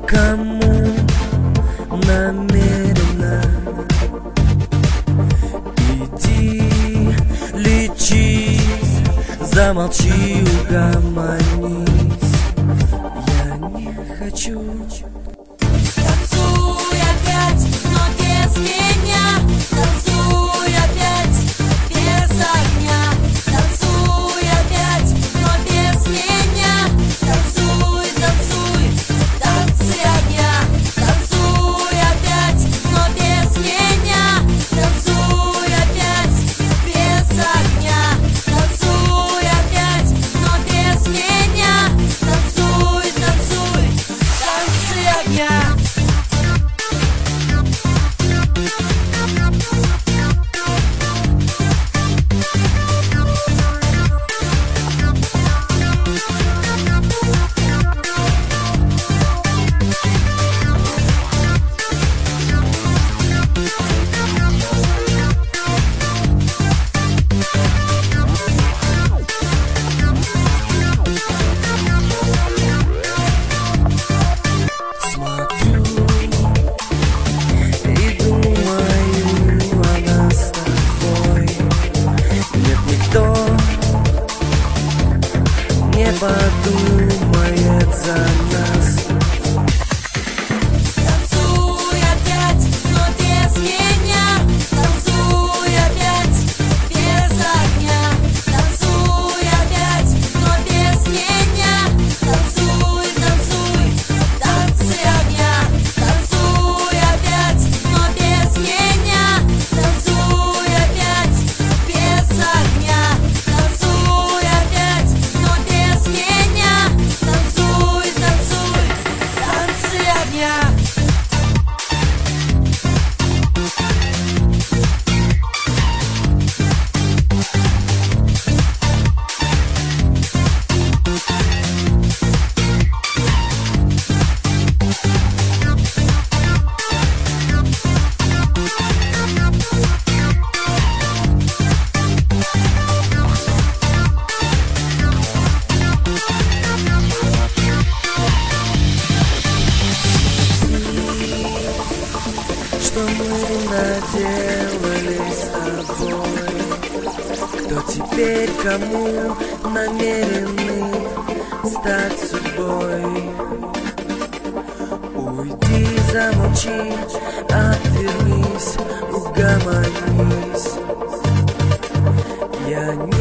кому намерена. Иди, лечись, замолчи, угомонись. Я не хочу. Танцуй опять, но без меня. Танцуй опять, без огня. Танцуй опять, но без меня. Танцуй, танцуй, танцы огня. Танцуй опять, но без меня. Танцуй опять, без огня. Танцуй опять, но без меня. Танцуй, танцуй, танцы огня. Подумает за нас. Танцуй опять, но без меня. Танцуй опять, без огня. Танцуй опять, но без меня. Танцуй, танцуй, танцы огня. Танцуй опять, но без меня. Танцуй опять, без огня. Танцуй опять, но без меня. Танцуй, танцуй, танцы огня. Что мы наделали с тобой? Кто теперь кому намерены стать судьбой? Уйди, замолчи, отвернись, угомонись. Я не